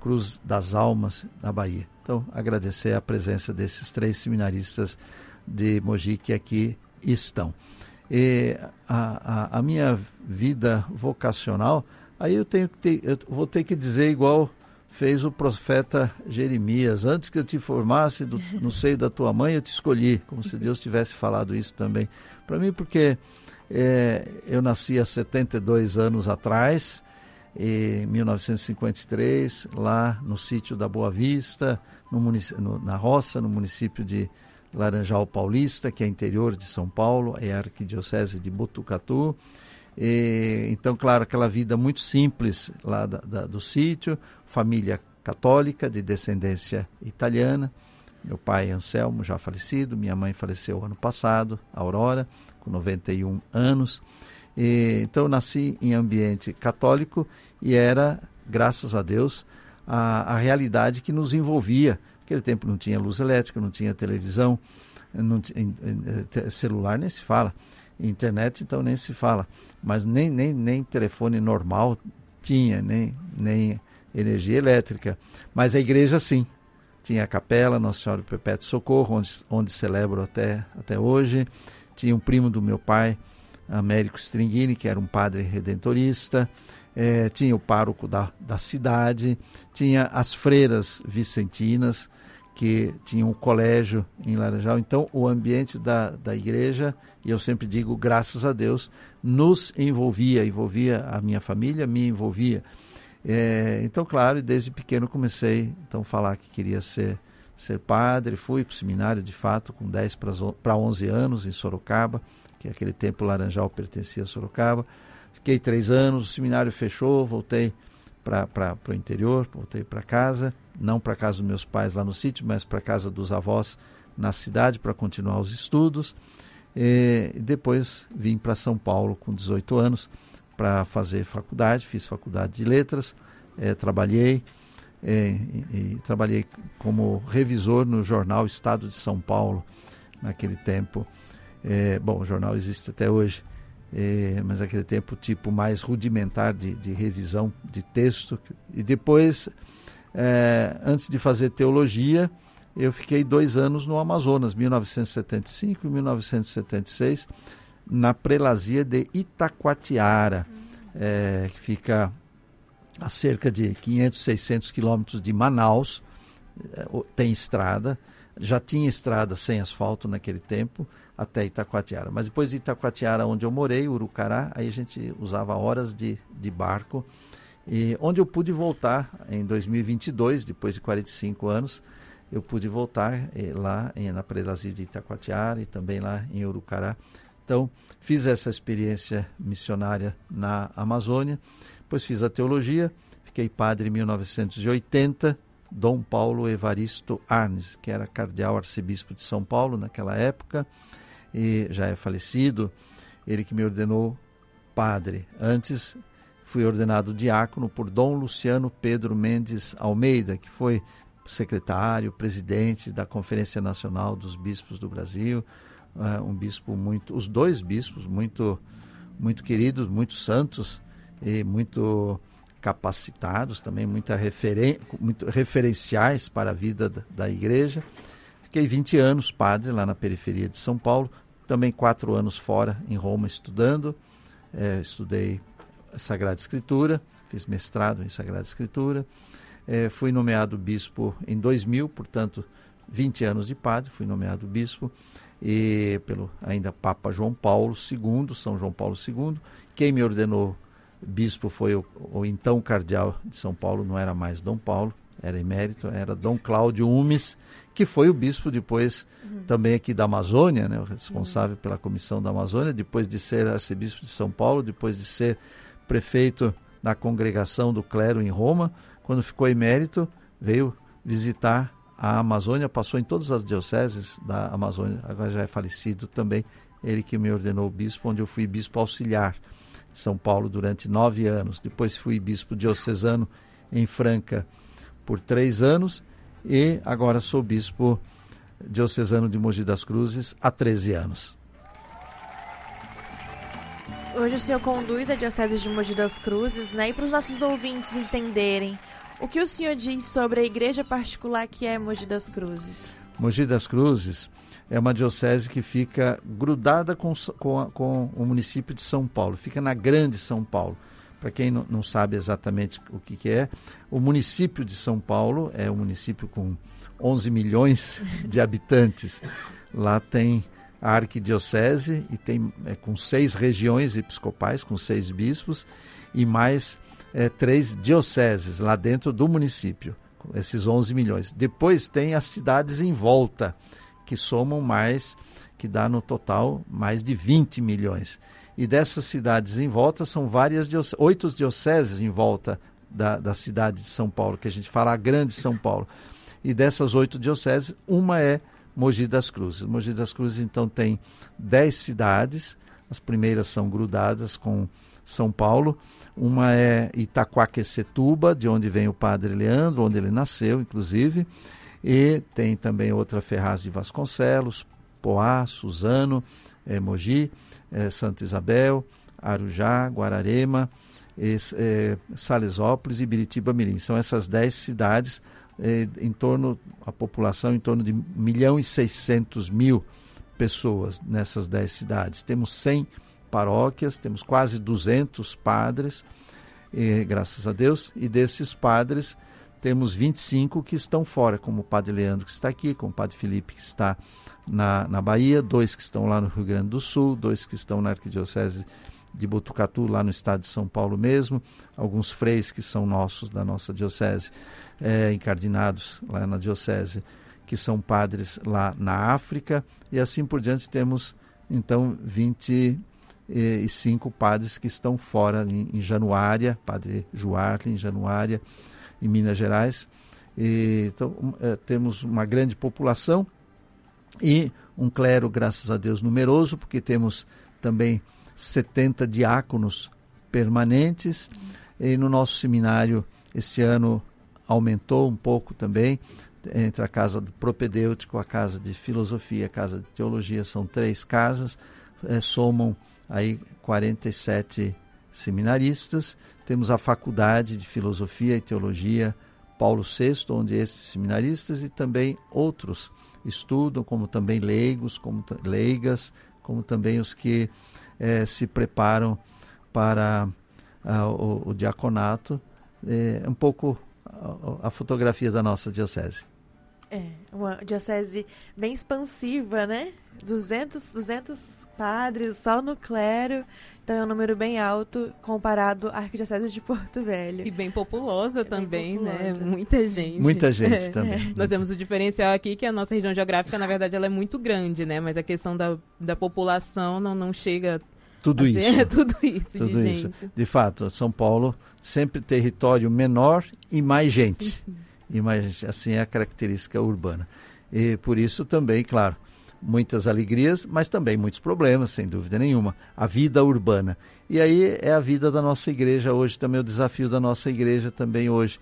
Cruz das Almas, na Bahia. Então, agradecer a presença desses 3 seminaristas de Mogi que aqui estão. E a minha vida vocacional, aí eu vou ter que dizer igual fez o profeta Jeremias: antes que eu te formasse no seio da tua mãe, eu te escolhi, como se Deus tivesse falado isso também para mim, porque eu nasci há 72 anos atrás, em 1953, lá no sítio da Boa Vista, na roça, no município de Laranjal Paulista, que é interior de São Paulo, é a arquidiocese de Botucatu. Então, claro, aquela vida muito simples lá do sítio, família católica de descendência italiana. Meu pai Anselmo, já falecido, minha mãe faleceu ano passado, Aurora, com 91 anos. Então, eu nasci em ambiente católico e era, graças a Deus, a realidade que nos envolvia. Naquele tempo não tinha luz elétrica, não tinha televisão, celular nem se fala, internet então nem se fala, mas nem telefone normal tinha, nem energia elétrica. Mas a igreja sim, tinha a capela Nossa Senhora do Perpétuo Socorro, onde celebro até hoje. Tinha um primo do meu pai, Américo Stringini, que era um padre redentorista. Tinha o pároco da cidade, tinha as freiras vicentinas, que tinham um colégio em Laranjal. Então, o ambiente da igreja, e eu sempre digo, graças a Deus, nos envolvia a minha família, me envolvia. Então, claro, desde pequeno comecei a falar que queria ser padre. Fui para o seminário, de fato, com 10 para 11 anos, em Sorocaba, que naquele tempo Laranjal pertencia a Sorocaba. Fiquei 3 anos, o seminário fechou, voltei para o interior, voltei para casa, não para casa dos meus pais lá no sítio, mas para casa dos avós na cidade para continuar os estudos. E depois vim para São Paulo com 18 anos para fazer faculdade, fiz faculdade de letras, trabalhei como revisor no jornal Estado de São Paulo naquele tempo. O jornal existe até hoje. Mas naquele tempo tipo mais rudimentar de revisão de texto. E depois, antes de fazer teologia, eu fiquei 2 anos no Amazonas, 1975 e 1976, na prelazia de Itacoatiara, que fica a cerca de 500, 600 quilômetros de Manaus. Tem estrada, já tinha estrada sem asfalto naquele tempo, até Itacoatiara. Mas depois de Itacoatiara, onde eu morei, Urucará, aí a gente usava horas de barco, e onde eu pude voltar em 2022, depois de 45 anos, eu pude voltar lá na prelazia de Itacoatiara e também lá em Urucará. Então, fiz essa experiência missionária na Amazônia, depois fiz a teologia, fiquei padre em 1980, Dom Paulo Evaristo Arnes, que era cardeal arcebispo de São Paulo naquela época, e já é falecido, ele que me ordenou padre. Antes fui ordenado diácono por Dom Luciano Pedro Mendes Almeida, que foi secretário, presidente da Conferência Nacional dos Bispos do Brasil, um bispo os 2 bispos muito queridos, muito santos e muito capacitados também, muito referenciais para a vida da igreja. Fiquei 20 anos padre lá na periferia de São Paulo, também 4 anos fora em Roma estudando. Estudei Sagrada Escritura, fiz mestrado em Sagrada Escritura. Fui nomeado bispo em 2000, portanto 20 anos de padre, fui nomeado bispo e pelo ainda Papa João Paulo II, São João Paulo II. Quem me ordenou bispo foi o então cardeal de São Paulo, não era mais Dom Paulo, era emérito, era Dom Cláudio Umes, que foi o bispo depois também aqui da Amazônia, né, o responsável pela Comissão da Amazônia, depois de ser arcebispo de São Paulo, depois de ser prefeito da Congregação do Clero em Roma. Quando ficou emérito, veio visitar a Amazônia, passou em todas as dioceses da Amazônia, agora já é falecido também, ele que me ordenou bispo, onde eu fui bispo auxiliar de São Paulo durante 9 anos. Depois fui bispo diocesano em Franca por 3 anos e agora sou bispo diocesano de Mogi das Cruzes há 13 anos. Hoje o senhor conduz a Diocese de Mogi das Cruzes, né? E para os nossos ouvintes entenderem, O que o senhor diz sobre a igreja particular que é Mogi das Cruzes? Mogi das Cruzes é uma diocese que fica grudada com o município de São Paulo, fica na Grande São Paulo. Para quem não sabe exatamente o que é, o município de São Paulo é um município com 11 milhões de habitantes. Lá tem a arquidiocese e tem com 6 regiões episcopais, com 6 bispos e mais 3 dioceses lá dentro do município, esses 11 milhões. Depois tem as cidades em volta, que somam mais, que dá no total mais de 20 milhões. E dessas cidades em volta são 8 dioceses em volta da cidade de São Paulo, que a gente fala a Grande São Paulo. E dessas 8 dioceses, uma é Mogi das Cruzes. Mogi das Cruzes, então, tem 10 cidades, as primeiras são grudadas com São Paulo, uma é Itaquaquecetuba, de onde vem o padre Leandro, onde ele nasceu, inclusive, e tem também outra Ferraz de Vasconcelos, Poá, Suzano, Mogi, Santa Isabel, Arujá, Guararema, Salesópolis e Biritiba-Mirim. São essas 10 cidades, a população em torno de 1.600.000 pessoas nessas 10 cidades. Temos 100 paróquias, temos quase 200 padres, graças a Deus, e desses padres temos 25 que estão fora, como o padre Leandro que está aqui, como o padre Felipe que está na Bahia, 2 que estão lá no Rio Grande do Sul, 2 que estão na Arquidiocese de Botucatu, lá no estado de São Paulo mesmo, alguns freis que são nossos, da nossa diocese, encardinados lá na diocese, que são padres lá na África, e assim por diante temos então 25 padres que estão fora em Januária, padre Juarle em Januária, em Minas Gerais. Então temos uma grande população e um clero, graças a Deus, numeroso, porque temos também 70 diáconos permanentes, e no nosso seminário este ano aumentou um pouco também, entre a casa do propedêutico, a casa de filosofia, a casa de teologia, são 3 casas, somam aí 47 seminaristas. Temos a faculdade de filosofia e teologia Paulo VI, onde esses seminaristas e também outros estudam, como também leigos, como leigas, como também os que se preparam para o diaconato. Um pouco a fotografia da nossa diocese. Uma diocese bem expansiva, né? 200 padres só no clero, então é um número bem alto comparado à Arquidiocese de Porto Velho. E bem populosa também, né? Muita gente. Muita gente também. Nós temos o diferencial aqui que a nossa região geográfica, na verdade, ela é muito grande, né? Mas a questão da população não chega... Tudo isso. Tudo isso. De fato, São Paulo sempre território menor e mais gente. E mais gente. Assim é a característica urbana. E por isso também, claro, muitas alegrias, mas também muitos problemas, sem dúvida nenhuma. A vida urbana. E aí é a vida da nossa igreja hoje, também o desafio da nossa igreja também hoje.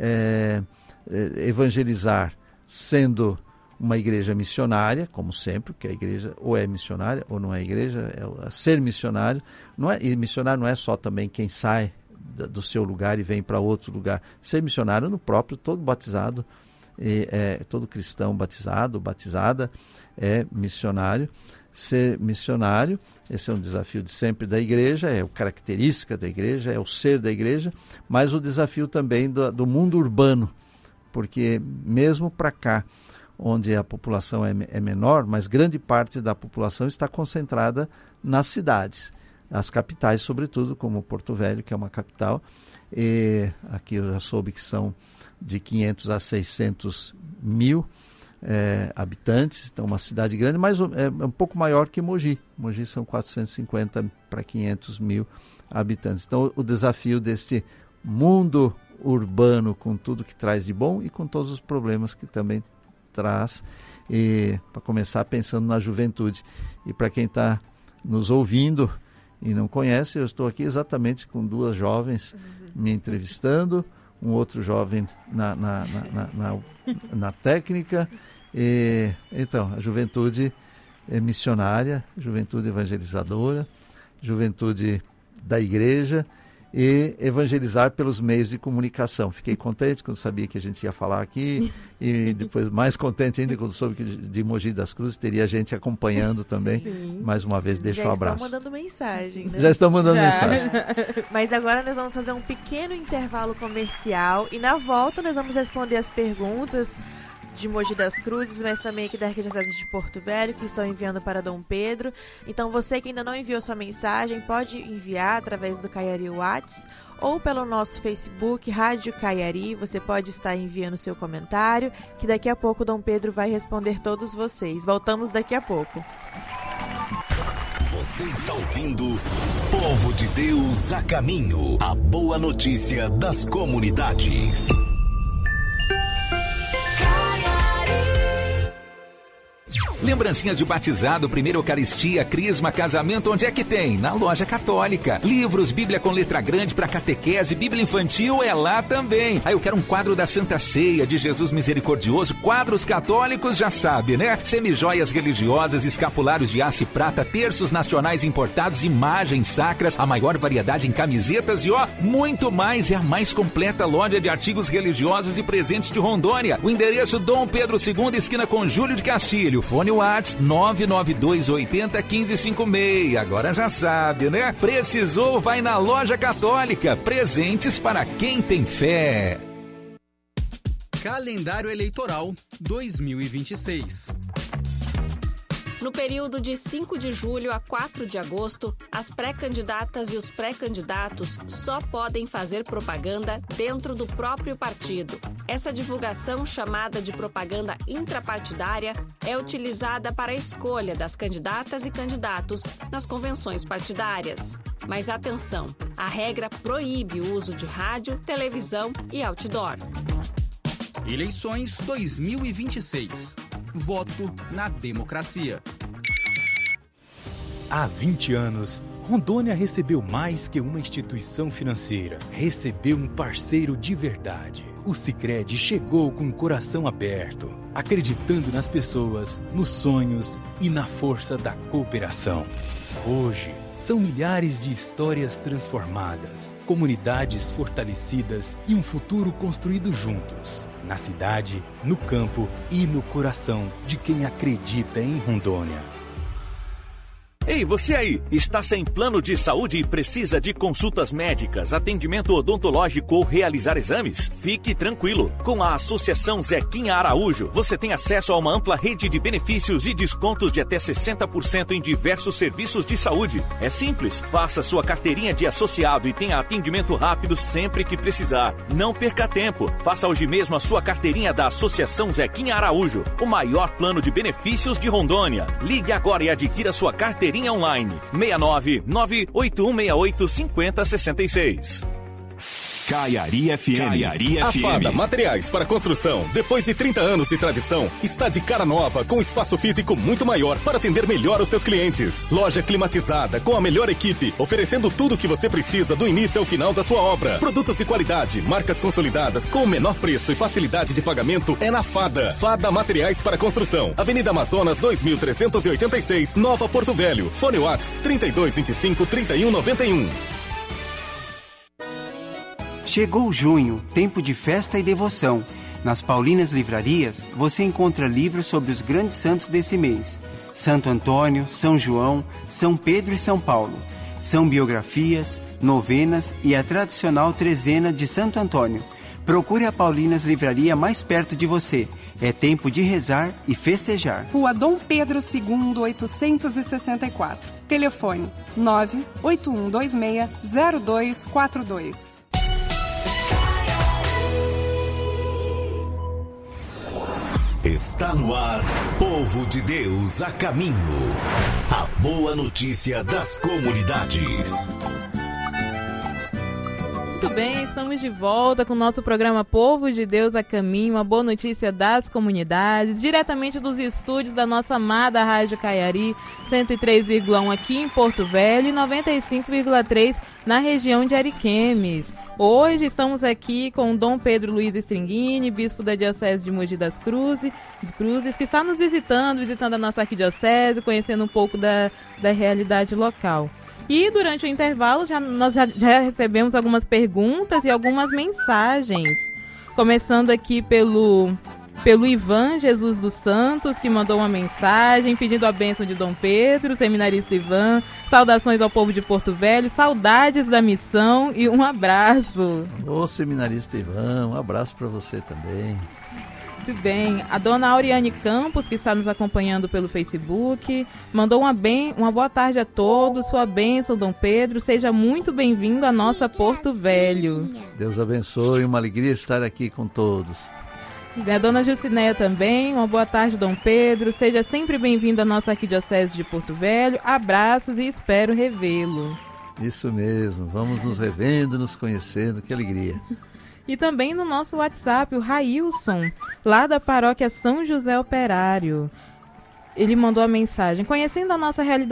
Evangelizar sendo uma igreja missionária, como sempre, porque a igreja ou é missionária ou não é igreja, ser missionário. E missionário não é só também quem sai do seu lugar e vem para outro lugar. Ser missionário no próprio, todo batizado, todo cristão batizada é missionário. Ser missionário, esse é um desafio de sempre da igreja, é a característica da igreja, é o ser da igreja, mas o desafio também do mundo urbano, porque mesmo para cá, onde a população é menor, mas grande parte da população está concentrada nas cidades, as capitais sobretudo, como Porto Velho, que é uma capital, e aqui eu já soube que são de 500 a 600 mil habitantes, então uma cidade grande, mas é um pouco maior que Mogi. Mogi são 450 para 500 mil habitantes. Então o desafio deste mundo urbano, com tudo que traz de bom e com todos os problemas que também traz, e para começar pensando na juventude. E para quem está nos ouvindo e não conhece, eu estou aqui exatamente com 2 jovens me entrevistando, um outro jovem na técnica, e então a juventude missionária, juventude evangelizadora, juventude da igreja, e evangelizar pelos meios de comunicação. Fiquei contente quando sabia que a gente ia falar aqui e depois mais contente ainda quando soube que de Mogi das Cruzes teria gente acompanhando também. Sim. Mais uma vez, deixo um abraço. Já estão mandando mensagem, né? Já estão mandando mensagem. Mas agora nós vamos fazer um pequeno intervalo comercial e na volta nós vamos responder as perguntas de Mogi das Cruzes, mas também aqui da Arquidiocese de Porto Velho, que estão enviando para Dom Pedro. Então você que ainda não enviou sua mensagem, pode enviar através do Caiari Whats ou pelo nosso Facebook, Rádio Caiari. Você pode estar enviando seu comentário, que daqui a pouco Dom Pedro vai responder todos vocês. Voltamos daqui a pouco. Você está ouvindo Povo de Deus a Caminho, a boa notícia das comunidades. Lembrancinhas de batizado, primeira Eucaristia, crisma, casamento, onde é que tem? Na Loja Católica. Livros, Bíblia com letra grande para catequese, Bíblia infantil é lá também. Aí eu quero um quadro da Santa Ceia, de Jesus Misericordioso, quadros católicos, já sabe, né? Semijoias religiosas, escapulários de aço e prata, terços nacionais importados, imagens sacras, a maior variedade em camisetas e muito mais. É a mais completa loja de artigos religiosos e presentes de Rondônia. O endereço Dom Pedro II, esquina com Júlio de Castilho. Fone WhatsApp 992801556. Agora já sabe, né? Precisou, vai na Loja Católica. Presentes para quem tem fé. Calendário Eleitoral 2026. No período de 5 de julho a 4 de agosto, as pré-candidatas e os pré-candidatos só podem fazer propaganda dentro do próprio partido. Essa divulgação, chamada de propaganda intrapartidária, é utilizada para a escolha das candidatas e candidatos nas convenções partidárias. Mas atenção, a regra proíbe o uso de rádio, televisão e outdoor. Eleições 2026. Voto na democracia. Há 20 anos, Rondônia recebeu mais que uma instituição financeira. Recebeu um parceiro de verdade. O Sicredi chegou com o coração aberto, acreditando nas pessoas, nos sonhos e na força da cooperação. Hoje, são milhares de histórias transformadas, comunidades fortalecidas e um futuro construído juntos. Na cidade, no campo e no coração de quem acredita em Rondônia. Ei, você aí, está sem plano de saúde e precisa de consultas médicas, atendimento odontológico ou realizar exames? Fique tranquilo. Com a Associação Zequinha Araújo, você tem acesso a uma ampla rede de benefícios e descontos de até 60% em diversos serviços de saúde. É simples, faça sua carteirinha de associado e tenha atendimento rápido sempre que precisar. Não perca tempo, faça hoje mesmo a sua carteirinha da Associação Zequinha Araújo, o maior plano de benefícios de Rondônia. Ligue agora e adquira sua carteirinha online 69988685066. Caiari FM. A Fada Materiais para Construção, depois de 30 anos de tradição, está de cara nova, com espaço físico muito maior para atender melhor os seus clientes. Loja climatizada, com a melhor equipe, oferecendo tudo o que você precisa do início ao final da sua obra. Produtos de qualidade, marcas consolidadas, com o menor preço e facilidade de pagamento é na Fada. Fada Materiais para Construção, Avenida Amazonas 2386, Nova Porto Velho. Fone WhatsApp 3225-3191. Chegou junho, tempo de festa e devoção. Nas Paulinas Livrarias, você encontra livros sobre os grandes santos desse mês. Santo Antônio, São João, São Pedro e São Paulo. São biografias, novenas e a tradicional trezena de Santo Antônio. Procure a Paulinas Livraria mais perto de você. É tempo de rezar e festejar. Rua Dom Pedro II, 864. Telefone 98126-0242. Está no ar, Povo de Deus a Caminho. A boa notícia das comunidades. Muito bem, estamos de volta com o nosso programa Povo de Deus a Caminho, a boa notícia das comunidades, diretamente dos estúdios da nossa amada Rádio Caiari, 103,1 aqui em Porto Velho e 95,3 na região de Ariquemes. Hoje estamos aqui com Dom Pedro Luiz Stringini, bispo da Diocese de Mogi das Cruzes, que está nos visitando a nossa arquidiocese, conhecendo um pouco da realidade local. E durante o intervalo nós já recebemos algumas perguntas e algumas mensagens. Começando aqui pelo Ivan Jesus dos Santos, que mandou uma mensagem pedindo a bênção de Dom Pedro, seminarista Ivan. Saudações ao povo de Porto Velho, saudades da missão e um abraço. Ô seminarista Ivan, um abraço para você também. Muito bem. A dona Auriane Campos, que está nos acompanhando pelo Facebook, mandou uma boa tarde a todos. Sua bênção, Dom Pedro. Seja muito bem-vindo à nossa Porto Velho. Deus abençoe, uma alegria estar aqui com todos. A dona Jucinéia também, uma boa tarde, Dom Pedro. Seja sempre bem-vindo à nossa Arquidiocese de Porto Velho. Abraços e espero revê-lo. Isso mesmo, vamos nos revendo, nos conhecendo, que alegria. E também no nosso WhatsApp, o Railson, lá da paróquia São José Operário. Ele mandou a mensagem: conhecendo a nossa realidade